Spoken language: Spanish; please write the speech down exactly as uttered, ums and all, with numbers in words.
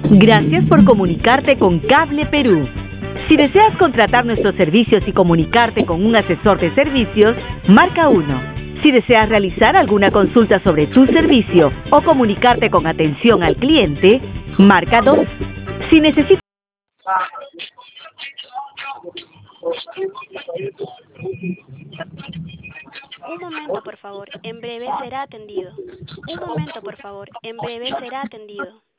Gracias por comunicarte con Cable Perú. Si deseas contratar nuestros servicios y comunicarte con un asesor de servicios, marca uno. Si deseas realizar alguna consulta sobre tu servicio o comunicarte con atención al cliente, marca dos. Si necesitas... Un momento, por favor. En breve será atendido. Un momento, por favor. En breve será atendido.